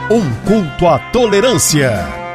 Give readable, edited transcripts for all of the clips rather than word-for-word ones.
Um culto à tolerância.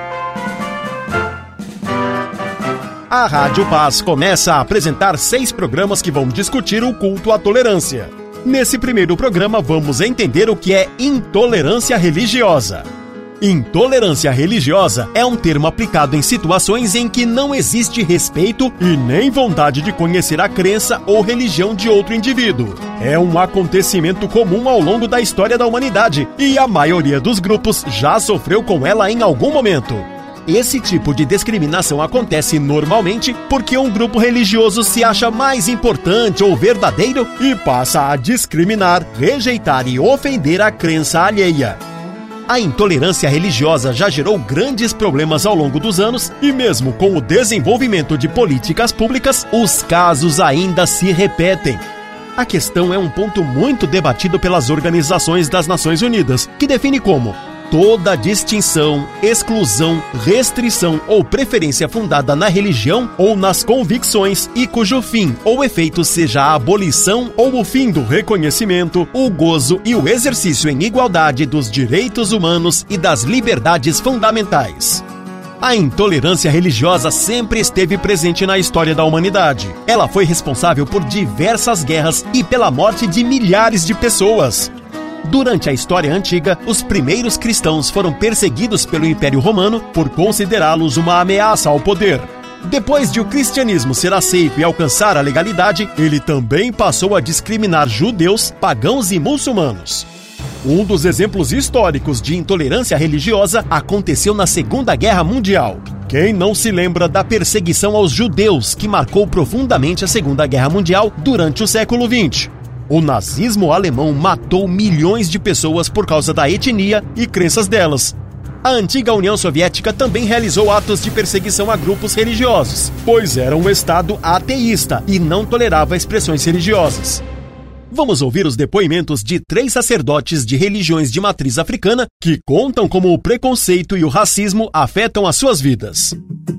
A Rádio Paz começa a apresentar 6 programas que vão discutir o culto à tolerância. Nesse primeiro programa, vamos entender o que é intolerância religiosa. Intolerância religiosa é um termo aplicado em situações em que não existe respeito e nem vontade de conhecer a crença ou religião de outro indivíduo. É um acontecimento comum ao longo da história da humanidade e a maioria dos grupos já sofreu com ela em algum momento. Esse tipo de discriminação acontece normalmente porque um grupo religioso se acha mais importante ou verdadeiro e passa a discriminar, rejeitar e ofender a crença alheia. A intolerância religiosa já gerou grandes problemas ao longo dos anos e mesmo com o desenvolvimento de políticas públicas, os casos ainda se repetem. A questão é um ponto muito debatido pelas organizações das Nações Unidas, que define como toda distinção, exclusão, restrição ou preferência fundada na religião ou nas convicções e cujo fim ou efeito seja a abolição ou o fim do reconhecimento, o gozo e o exercício em igualdade dos direitos humanos e das liberdades fundamentais. A intolerância religiosa sempre esteve presente na história da humanidade. Ela foi responsável por diversas guerras e pela morte de milhares de pessoas. Durante a história antiga, os primeiros cristãos foram perseguidos pelo Império Romano por considerá-los uma ameaça ao poder. Depois de o cristianismo ser aceito e alcançar a legalidade, ele também passou a discriminar judeus, pagãos e muçulmanos. Um dos exemplos históricos de intolerância religiosa aconteceu na Segunda Guerra Mundial. Quem não se lembra da perseguição aos judeus que marcou profundamente a Segunda Guerra Mundial durante o século XX? O nazismo alemão matou milhões de pessoas por causa da etnia e crenças delas. A antiga União Soviética também realizou atos de perseguição a grupos religiosos, pois era um estado ateísta e não tolerava expressões religiosas. Vamos ouvir os depoimentos de 3 sacerdotes de religiões de matriz africana que contam como o preconceito e o racismo afetam as suas vidas.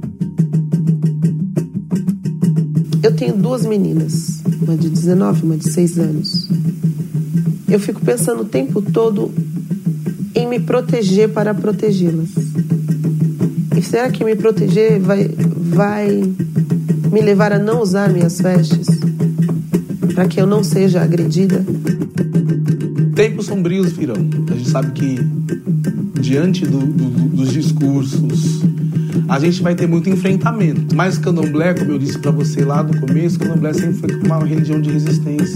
Eu tenho 2 meninas, uma de 19, uma de 6 anos. Eu fico pensando o tempo todo em me proteger para protegê-las. E será que me proteger vai me levar a não usar minhas vestes? Para que eu não seja agredida? Tempos sombrios virão. A gente sabe que diante dos discursos a gente vai ter muito enfrentamento. Mas candomblé, como eu disse para você lá no começo, candomblé sempre foi uma religião de resistência.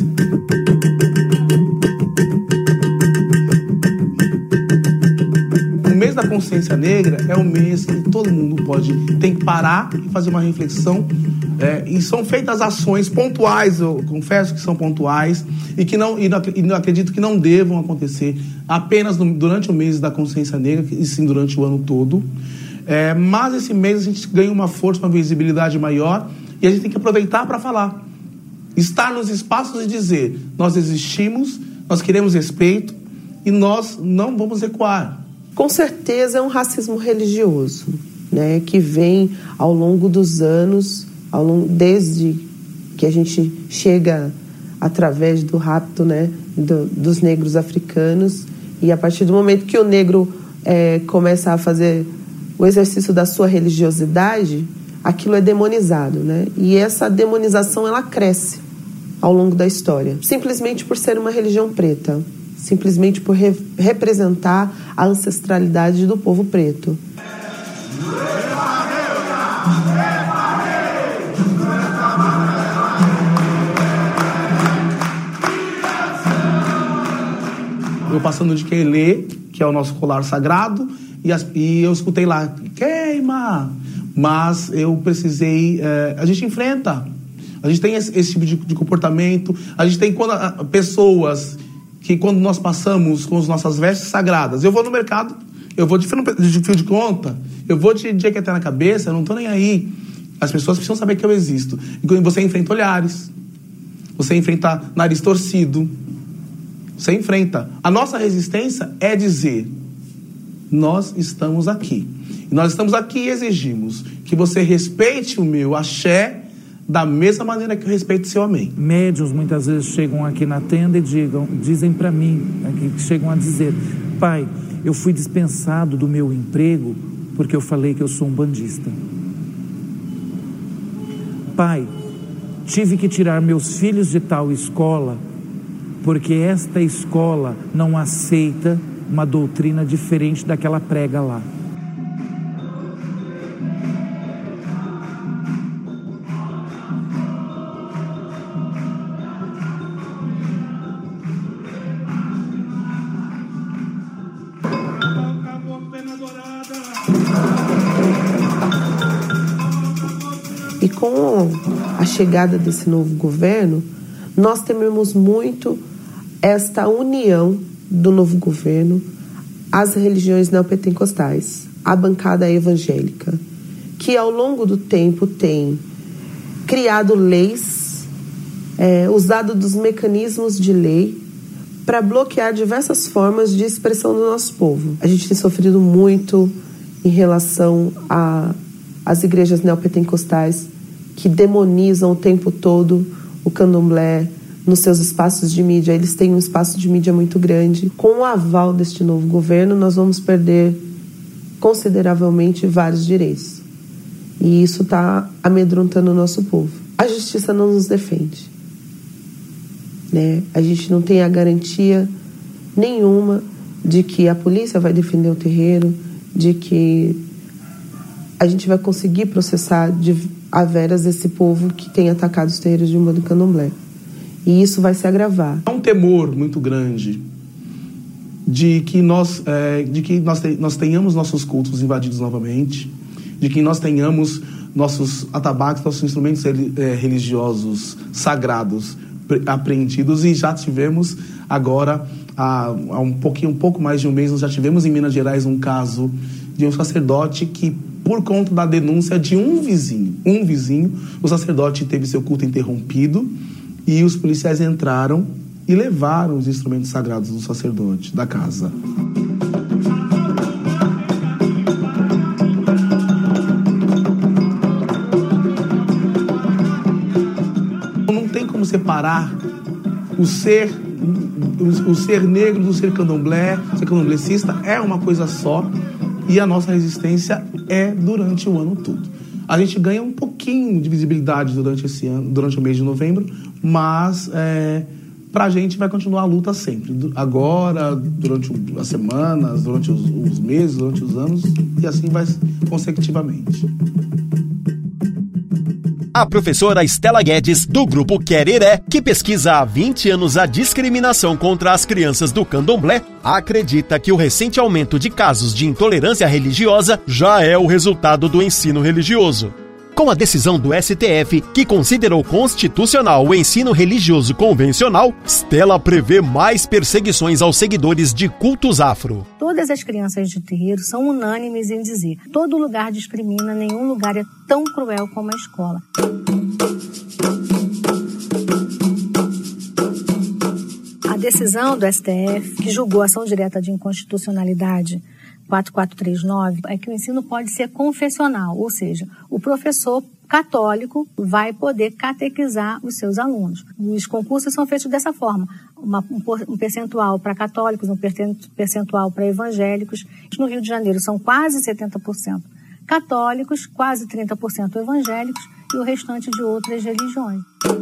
O mês da consciência negra é um mês que todo mundo tem que parar e fazer uma reflexão. E são feitas ações pontuais, eu confesso que são pontuais, e não acredito que não devam acontecer apenas durante o mês da consciência negra, e sim durante o ano todo. Mas esse mês a gente ganha uma força, uma visibilidade maior, e a gente tem que aproveitar para falar. Estar nos espaços e dizer, nós existimos, nós queremos respeito, e nós não vamos recuar. Com certeza é um racismo religioso, né, que vem ao longo dos anos, desde que a gente chega através do rapto, né, dos negros africanos, e a partir do momento que o negro começa a fazer o exercício da sua religiosidade, aquilo é demonizado, né? E essa demonização, ela cresce ao longo da história, simplesmente por ser uma religião preta, simplesmente por representar a ancestralidade do povo preto. Eu passando de Quelê, que é o nosso colar sagrado, e eu escutei lá, queima! Mas eu precisei... a gente enfrenta. A gente tem esse tipo de comportamento. A gente tem pessoas que, quando nós passamos com as nossas vestes sagradas, eu vou no mercado, eu vou de fio de conta, eu vou de jaqueta na cabeça, eu não tô nem aí. As pessoas precisam saber que eu existo. E quando você enfrenta olhares, você enfrenta nariz torcido, você enfrenta. A nossa resistência é dizer, nós estamos aqui. E nós estamos aqui e exigimos que você respeite o meu axé da mesma maneira que eu respeito o seu amém. Médiuns muitas vezes chegam aqui na tenda e dizem para mim, chegam a dizer, pai, eu fui dispensado do meu emprego porque eu falei que eu sou um bandista. Pai, tive que tirar meus filhos de tal escola porque esta escola não aceita uma doutrina diferente daquela prega lá. E com a chegada desse novo governo, nós tememos muito esta união do novo governo às religiões neopentecostais, à bancada evangélica, que ao longo do tempo tem criado leis, usado dos mecanismos de lei para bloquear diversas formas de expressão do nosso povo. A gente tem sofrido muito em relação às igrejas neopentecostais que demonizam o tempo todo o candomblé nos seus espaços de mídia. Eles têm um espaço de mídia muito grande. Com o aval deste novo governo, nós vamos perder consideravelmente vários direitos. E isso está amedrontando o nosso povo. A justiça não nos defende, né? A gente não tem a garantia nenhuma de que a polícia vai defender o terreiro, de que a gente vai conseguir processar a veras esse povo que tem atacado os terreiros de Umbanda e Candomblé. E isso vai se agravar. Há um temor muito grande de que nós tenhamos nossos cultos invadidos novamente, de que nós tenhamos nossos atabaques, nossos instrumentos religiosos sagrados apreendidos, e já tivemos agora, há um pouco mais de um mês, nós já tivemos em Minas Gerais um caso de um sacerdote que, por conta da denúncia de um vizinho, o sacerdote teve seu culto interrompido e os policiais entraram e levaram os instrumentos sagrados do sacerdote da casa. Não tem como separar o ser negro do ser candomblé. Ser candomblecista é uma coisa só, e a nossa resistência é durante o ano todo. A gente ganha um pouquinho de visibilidade durante esse ano, durante o mês de novembro, mas pra gente vai continuar a luta sempre. Agora, durante as semanas, durante os meses, durante os anos, e assim vai consecutivamente. A professora Estela Guedes, do grupo Quereré, que pesquisa há 20 anos a discriminação contra as crianças do candomblé, acredita que o recente aumento de casos de intolerância religiosa já é o resultado do ensino religioso. Com a decisão do STF, que considerou constitucional o ensino religioso convencional, Stella prevê mais perseguições aos seguidores de cultos afro. Todas as crianças de terreiro são unânimes em dizer: todo lugar discrimina, nenhum lugar é tão cruel como a escola. A decisão do STF, que julgou a ação direta de inconstitucionalidade 4439, é que o ensino pode ser confessional, ou seja, o professor católico vai poder catequizar os seus alunos. Os concursos são feitos dessa forma, um percentual para católicos, um percentual para evangélicos. No Rio de Janeiro são quase 70% católicos, quase 30% evangélicos e o restante de outras religiões.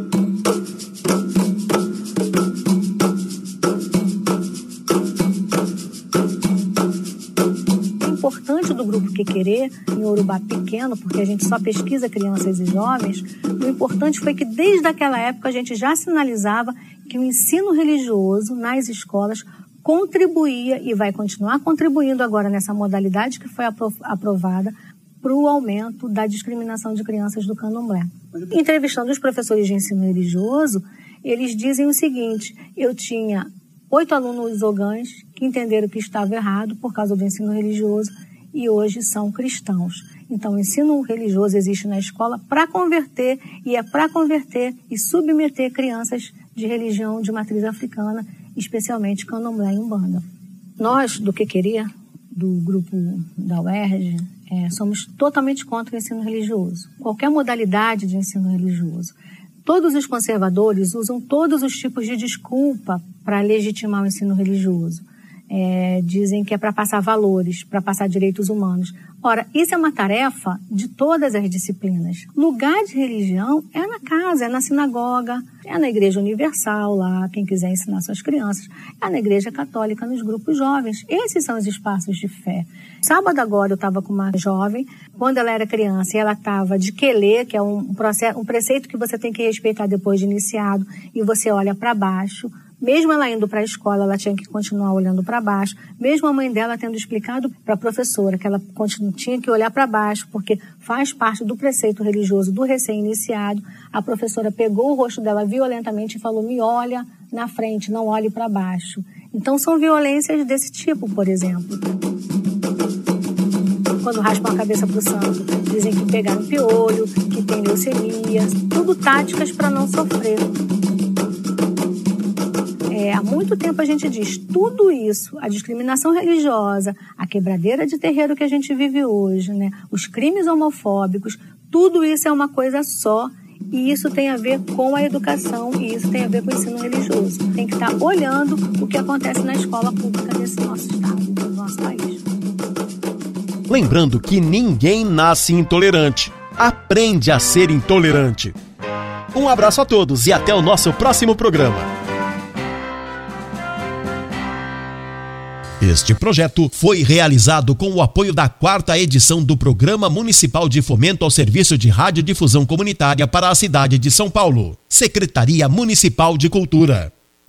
O importante do grupo Quequerê, em Urubá pequeno, porque a gente só pesquisa crianças e jovens, o importante foi que desde aquela época a gente já sinalizava que o ensino religioso nas escolas contribuía e vai continuar contribuindo agora nessa modalidade que foi aprovada para o aumento da discriminação de crianças do candomblé. Entrevistando os professores de ensino religioso, eles dizem o seguinte: eu tinha 8 alunos ogãs que entenderam que estava errado por causa do ensino religioso e hoje são cristãos. Então, o ensino religioso existe na escola para converter, e é para converter e submeter crianças de religião de matriz africana, especialmente candomblé e umbanda. Nós, do Quequerê, do grupo da UERJ, somos totalmente contra o ensino religioso. Qualquer modalidade de ensino religioso. Todos os conservadores usam todos os tipos de desculpa para legitimar o ensino religioso. Dizem que é para passar valores, para passar direitos humanos. Ora, isso é uma tarefa de todas as disciplinas. Lugar de religião é na casa, é na sinagoga, é na Igreja Universal, lá, quem quiser ensinar suas crianças, é na Igreja Católica, nos grupos jovens. Esses são os espaços de fé. Sábado agora eu estava com uma jovem, quando ela era criança, e ela estava de quelê, que é um preceito que você tem que respeitar depois de iniciado, e você olha para baixo. Mesmo ela indo para a escola, ela tinha que continuar olhando para baixo. Mesmo a mãe dela tendo explicado para a professora que ela tinha que olhar para baixo, porque faz parte do preceito religioso do recém-iniciado, a professora pegou o rosto dela violentamente e falou: me olha na frente, não olhe para baixo. Então são violências desse tipo, por exemplo. Quando raspam a cabeça para o santo, dizem que pegaram piolho, que tem leucemia, tudo táticas para não sofrer. Há muito tempo a gente diz tudo isso, a discriminação religiosa, a quebradeira de terreiro que a gente vive hoje, né? Os crimes homofóbicos, tudo isso é uma coisa só, e isso tem a ver com a educação, e isso tem a ver com o ensino religioso. Tem que estar olhando o que acontece na escola pública desse nosso estado, do nosso país. Lembrando que ninguém nasce intolerante, aprende a ser intolerante. Um abraço a todos e até o nosso próximo programa. Este projeto foi realizado com o apoio da 4ª edição do Programa Municipal de Fomento ao Serviço de Radiodifusão Comunitária para a cidade de São Paulo. Secretaria Municipal de Cultura.